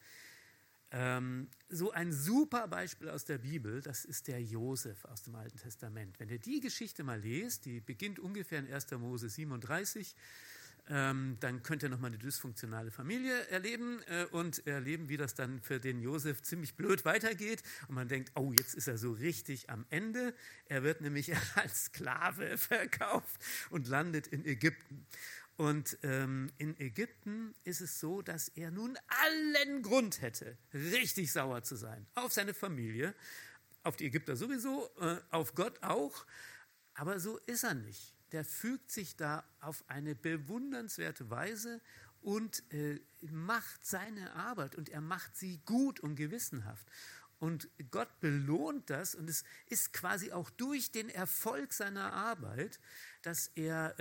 Speaker 1: So ein super Beispiel aus der Bibel, das ist der Josef aus dem Alten Testament. Wenn ihr die Geschichte mal lest, die beginnt ungefähr in 1. Mose 37, dann könnt ihr nochmal eine dysfunktionale Familie erleben und erleben, wie das dann für den Josef ziemlich blöd weitergeht. Und man denkt, oh, jetzt ist er so richtig am Ende. Er wird nämlich als Sklave verkauft und landet in Ägypten. Und in Ägypten ist es so, dass er nun allen Grund hätte, richtig sauer zu sein auf seine Familie auf die Ägypter sowieso, auf Gott auch, aber so ist er nicht. Der fügt sich da auf eine bewundernswerte Weise und macht seine Arbeit und er macht sie gut und gewissenhaft. Und Gott belohnt das und es ist quasi auch durch den Erfolg seiner Arbeit, dass er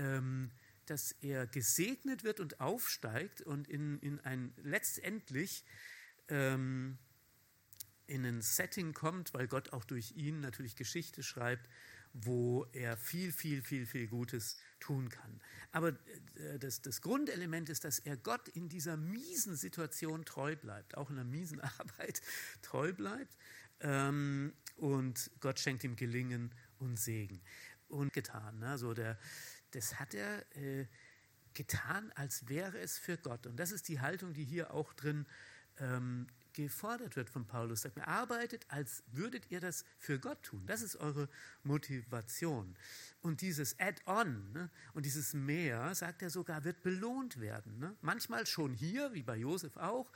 Speaker 1: gesegnet wird und aufsteigt und letztendlich in ein Setting kommt, weil Gott auch durch ihn natürlich Geschichte schreibt, wo er viel, viel, viel, viel Gutes tun kann. Aber das Grundelement ist, dass er Gott in dieser miesen Situation treu bleibt, auch in einer miesen Arbeit treu bleibt. Und Gott schenkt ihm Gelingen und Segen. Und getan, also das hat er getan, als wäre es für Gott. Und das ist die Haltung, die hier auch drin gefordert wird von Paulus. Sagt mir, arbeitet, als würdet ihr das für Gott tun. Das ist eure Motivation. Und dieses Add-on, ne, und dieses Mehr, sagt er sogar, wird belohnt werden. Ne? Manchmal schon hier, wie bei Josef auch,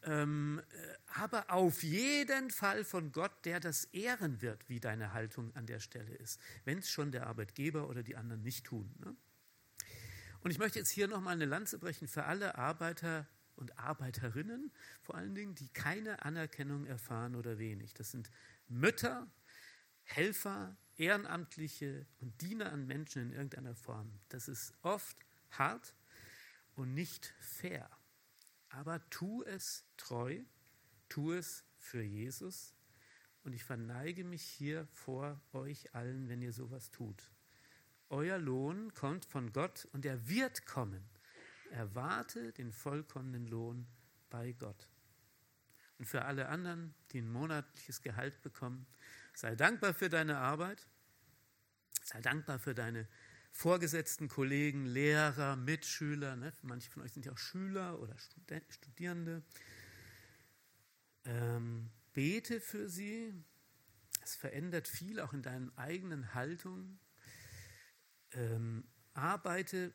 Speaker 1: aber auf jeden Fall von Gott, der das ehren wird, wie deine Haltung an der Stelle ist, wenn es schon der Arbeitgeber oder die anderen nicht tun. Ne? Und ich möchte jetzt hier nochmal eine Lanze brechen für alle Arbeiter und Arbeiterinnen, vor allen Dingen, die keine Anerkennung erfahren oder wenig. Das sind Mütter, Helfer, Ehrenamtliche und Diener an Menschen in irgendeiner Form. Das ist oft hart und nicht fair. Aber tu es treu, tu es für Jesus. Und ich verneige mich hier vor euch allen, wenn ihr sowas tut. Euer Lohn kommt von Gott und er wird kommen. Erwarte den vollkommenen Lohn bei Gott. Und für alle anderen, die ein monatliches Gehalt bekommen, sei dankbar für deine Arbeit, sei dankbar für deine Vorgesetzten, Kollegen, Lehrer, Mitschüler. Ne? Manche von euch sind ja auch Schüler oder Studierende. Bete für sie. Es verändert viel auch in deinen eigenen Haltungen. Arbeite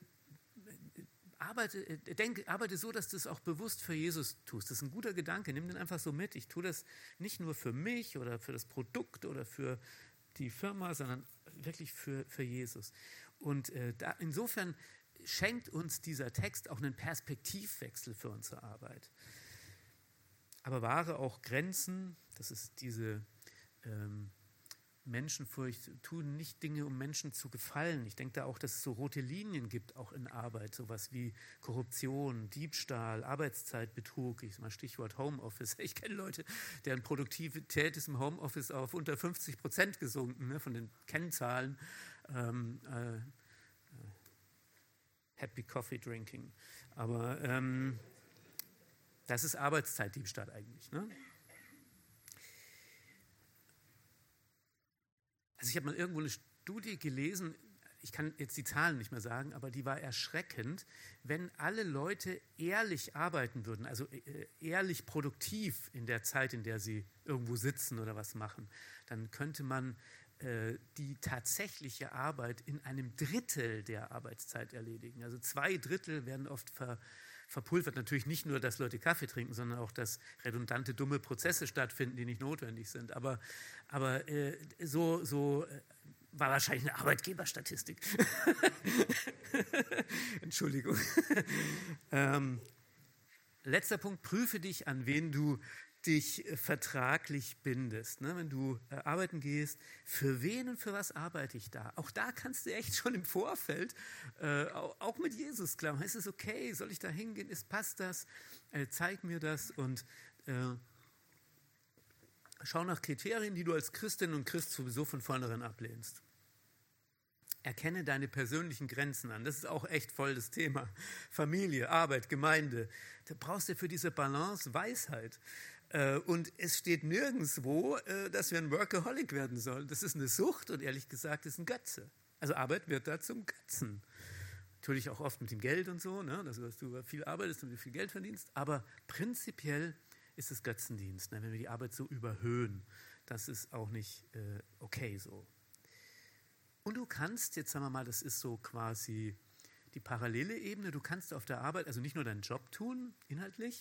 Speaker 1: so, dass du es auch bewusst für Jesus tust. Das ist ein guter Gedanke. Nimm den einfach so mit. Ich tue das nicht nur für mich oder für das Produkt oder für die Firma, sondern wirklich für Jesus. Und insofern schenkt uns dieser Text auch einen Perspektivwechsel für unsere Arbeit. Aber wahre auch Grenzen, das ist diese Menschenfurcht, tun nicht Dinge, um Menschen zu gefallen. Ich denke da auch, dass es so rote Linien gibt, auch in Arbeit, sowas wie Korruption, Diebstahl, Arbeitszeitbetrug, ich sag mal Stichwort Homeoffice. Ich kenne Leute, deren Produktivität ist im Homeoffice auf unter 50% gesunken, ne, von den Kennzahlen. Happy Coffee Drinking. Aber das ist Arbeitszeitdiebstahl eigentlich, ne? Also ich habe mal irgendwo eine Studie gelesen, ich kann jetzt die Zahlen nicht mehr sagen, aber die war erschreckend, wenn alle Leute ehrlich arbeiten würden, also ehrlich produktiv in der Zeit, in der sie irgendwo sitzen oder was machen, dann könnte man die tatsächliche Arbeit in einem Drittel der Arbeitszeit erledigen. Also 2/3 werden oft verpulvert. Natürlich nicht nur, dass Leute Kaffee trinken, sondern auch, dass redundante, dumme Prozesse stattfinden, die nicht notwendig sind. Aber so war wahrscheinlich eine Arbeitgeberstatistik. Entschuldigung. Letzter Punkt, prüfe dich, an wen du dich vertraglich bindest. Ne? Wenn du arbeiten gehst, für wen und für was arbeite ich da? Auch da kannst du echt schon im Vorfeld, auch mit Jesus klar, ist es okay, soll ich da hingehen, passt das, zeig mir das und schau nach Kriterien, die du als Christin und Christ sowieso von vornherein ablehnst. Erkenne deine persönlichen Grenzen an. Das ist auch echt voll das Thema. Familie, Arbeit, Gemeinde. Da brauchst du für diese Balance Weisheit. Und es steht nirgendwo, dass wir ein Workaholic werden sollen. Das ist eine Sucht und ehrlich gesagt ist ein Götze. Also Arbeit wird da zum Götzen. Natürlich auch oft mit dem Geld und so, ne? Dass du viel arbeitest und viel Geld verdienst. Aber prinzipiell ist es Götzendienst, ne? Wenn wir die Arbeit so überhöhen. Das ist auch nicht okay so. Und du kannst, jetzt sagen wir mal, das ist so quasi die parallele Ebene, du kannst auf der Arbeit also nicht nur deinen Job tun, inhaltlich,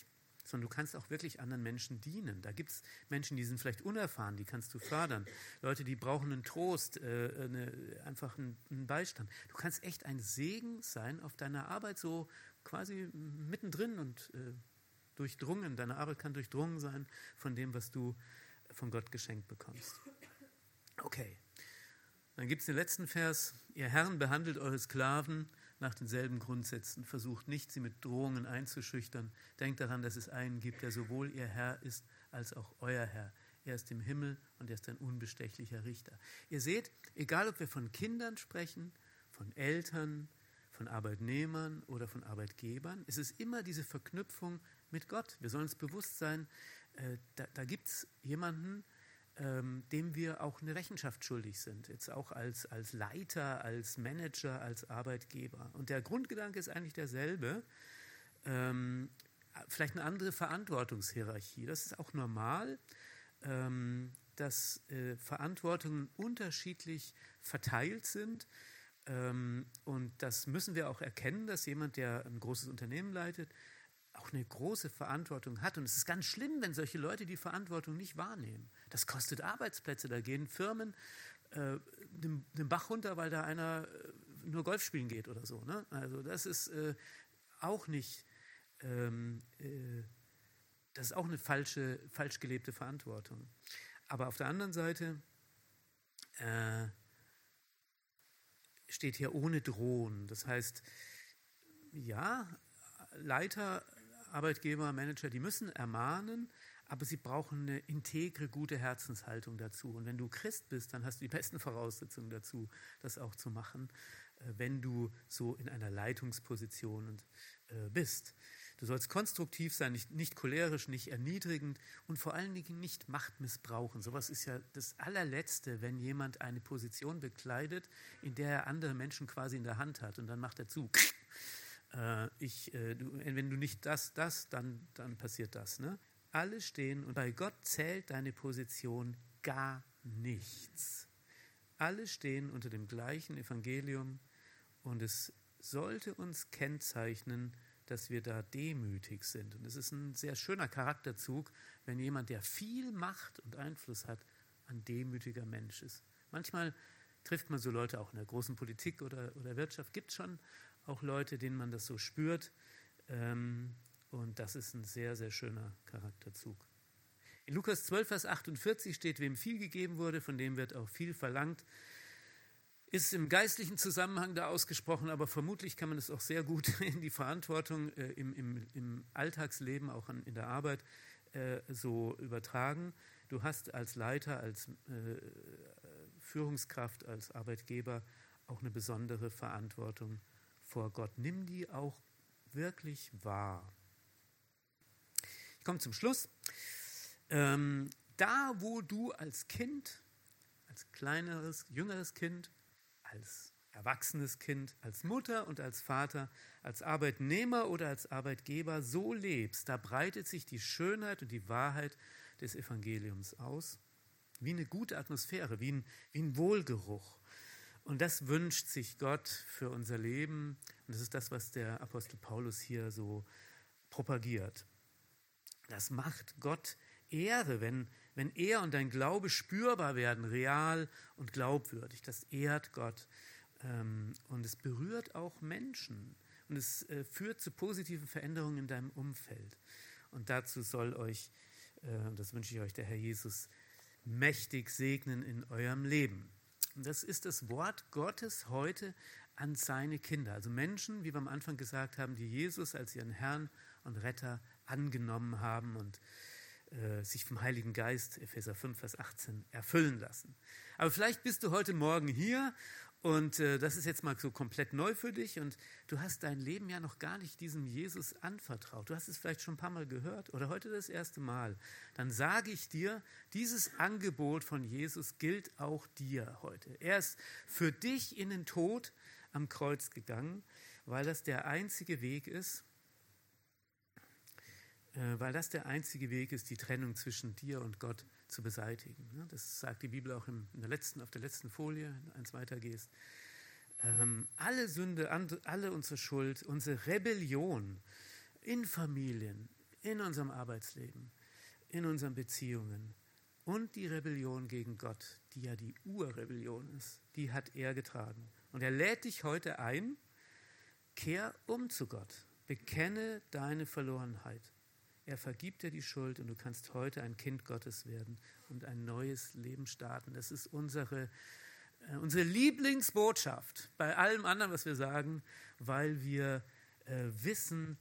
Speaker 1: sondern du kannst auch wirklich anderen Menschen dienen. Da gibt es Menschen, die sind vielleicht unerfahren, die kannst du fördern. Leute, die brauchen einen Trost, einfach einen Beistand. Du kannst echt ein Segen sein auf deiner Arbeit, so quasi mittendrin und durchdrungen. Deine Arbeit kann durchdrungen sein von dem, was du von Gott geschenkt bekommst. Okay, dann gibt es den letzten Vers. Ihr Herren, behandelt eure Sklaven nach denselben Grundsätzen. Versucht nicht, sie mit Drohungen einzuschüchtern. Denkt daran, dass es einen gibt, der sowohl ihr Herr ist, als auch euer Herr. Er ist im Himmel und er ist ein unbestechlicher Richter. Ihr seht, egal ob wir von Kindern sprechen, von Eltern, von Arbeitnehmern oder von Arbeitgebern, es ist immer diese Verknüpfung mit Gott. Wir sollen uns bewusst sein, da gibt es jemanden, dem wir auch eine Rechenschaft schuldig sind, jetzt auch als Leiter, als Manager, als Arbeitgeber. Und der Grundgedanke ist eigentlich derselbe, vielleicht eine andere Verantwortungshierarchie. Das ist auch normal, dass Verantwortungen unterschiedlich verteilt sind. Und das müssen wir auch erkennen, dass jemand, der ein großes Unternehmen leitet, auch eine große Verantwortung hat. Und es ist ganz schlimm, wenn solche Leute die Verantwortung nicht wahrnehmen. Das kostet Arbeitsplätze. Da gehen Firmen den Bach runter, weil da einer nur Golf spielen geht oder so. Ne? Also das ist auch nicht, das ist auch eine falsch gelebte Verantwortung. Aber auf der anderen Seite steht hier ohne Drohen. Das heißt, ja, Leiter, Arbeitgeber, Manager, die müssen ermahnen, aber sie brauchen eine integre, gute Herzenshaltung dazu. Und wenn du Christ bist, dann hast du die besten Voraussetzungen dazu, das auch zu machen, wenn du so in einer Leitungsposition bist. Du sollst konstruktiv sein, nicht cholerisch, nicht erniedrigend und vor allen Dingen nicht Macht missbrauchen. Sowas ist ja das Allerletzte, wenn jemand eine Position bekleidet, in der er andere Menschen quasi in der Hand hat und dann macht er zu. Wenn du nicht das, dann passiert das. Ne? Alle stehen und bei Gott zählt deine Position gar nichts. Alle stehen unter dem gleichen Evangelium und es sollte uns kennzeichnen, dass wir da demütig sind. Und es ist ein sehr schöner Charakterzug, wenn jemand, der viel Macht und Einfluss hat, ein demütiger Mensch ist. Manchmal trifft man so Leute auch in der großen Politik oder Wirtschaft. Gibt es schon auch Leute, denen man das so spürt. Und das ist ein sehr, sehr schöner Charakterzug. In Lukas 12, Vers 48 steht, wem viel gegeben wurde, von dem wird auch viel verlangt. Ist im geistlichen Zusammenhang da ausgesprochen, aber vermutlich kann man es auch sehr gut in die Verantwortung im Alltagsleben, auch in der Arbeit, so übertragen. Du hast als Leiter, als Führungskraft, als Arbeitgeber auch eine besondere Verantwortung vor Gott. Nimm die auch wirklich wahr. Ich komme zum Schluss. Da, wo du als Kind, als kleineres, jüngeres Kind, als erwachsenes Kind, als Mutter und als Vater, als Arbeitnehmer oder als Arbeitgeber so lebst, da breitet sich die Schönheit und die Wahrheit des Evangeliums aus, wie eine gute Atmosphäre, wie ein Wohlgeruch. Und das wünscht sich Gott für unser Leben. Und das ist das, was der Apostel Paulus hier so propagiert. Das macht Gott Ehre, wenn er und dein Glaube spürbar werden, real und glaubwürdig. Das ehrt Gott. Und es berührt auch Menschen. Und es führt zu positiven Veränderungen in deinem Umfeld. Und dazu soll euch, das wünsche ich euch, der Herr Jesus mächtig segnen in eurem Leben. Und das ist das Wort Gottes heute an seine Kinder. Also Menschen, wie wir am Anfang gesagt haben, die Jesus als ihren Herrn und Retter angenommen haben und sich vom Heiligen Geist, Epheser 5, Vers 18, erfüllen lassen. Aber vielleicht bist du heute Morgen hier und das ist jetzt mal so komplett neu für dich und du hast dein Leben ja noch gar nicht diesem Jesus anvertraut. Du hast es vielleicht schon ein paar Mal gehört oder heute das erste Mal. Dann sage ich dir, dieses Angebot von Jesus gilt auch dir heute. Er ist für dich in den Tod am Kreuz gegangen, weil das der einzige Weg ist, die Trennung zwischen dir und Gott zu beseitigen. Das sagt die Bibel auch auf der letzten Folie, eins weiter gehst. Alle Sünde, alle unsere Schuld, unsere Rebellion in Familien, in unserem Arbeitsleben, in unseren Beziehungen. Und die Rebellion gegen Gott, die ja die Urrebellion ist, die hat er getragen. Und er lädt dich heute ein, kehr um zu Gott, bekenne deine Verlorenheit. Er vergibt dir die Schuld und du kannst heute ein Kind Gottes werden und ein neues Leben starten. Das ist unsere Lieblingsbotschaft bei allem anderen, was wir sagen, weil wir wissen,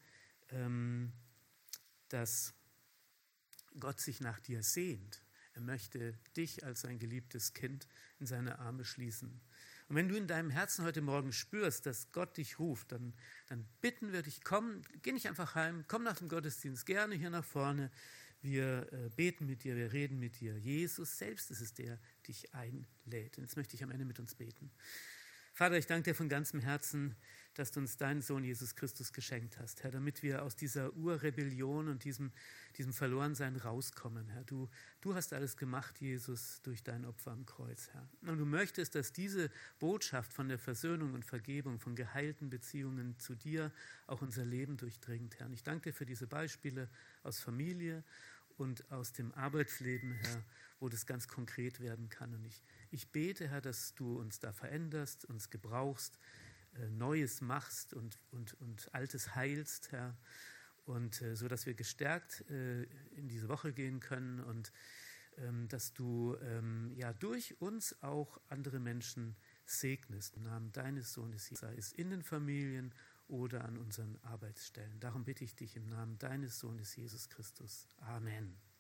Speaker 1: dass Gott sich nach dir sehnt. Er möchte dich als sein geliebtes Kind in seine Arme schließen. Und wenn du in deinem Herzen heute Morgen spürst, dass Gott dich ruft, dann bitten wir dich, komm, geh nicht einfach heim, komm nach dem Gottesdienst gerne hier nach vorne. Wir beten mit dir, wir reden mit dir. Jesus selbst ist es, der dich einlädt. Und jetzt möchte ich am Ende mit uns beten. Vater, ich danke dir von ganzem Herzen, dass du uns deinen Sohn Jesus Christus geschenkt hast, Herr, damit wir aus dieser Urrebellion und diesem Verlorensein rauskommen, Herr. Du hast alles gemacht, Jesus, durch dein Opfer am Kreuz, Herr. Und du möchtest, dass diese Botschaft von der Versöhnung und Vergebung, von geheilten Beziehungen zu dir auch unser Leben durchdringt, Herr. Und ich danke dir für diese Beispiele aus Familie und aus dem Arbeitsleben, Herr, wo das ganz konkret werden kann. Und ich bete, Herr, dass du uns da veränderst, uns gebrauchst, Neues machst und Altes heilst, Herr, und so, dass wir gestärkt in diese Woche gehen können und dass du durch uns auch andere Menschen segnest. Im Namen deines Sohnes, sei es in den Familien oder an unseren Arbeitsstellen. Darum bitte ich dich im Namen deines Sohnes Jesus Christus. Amen.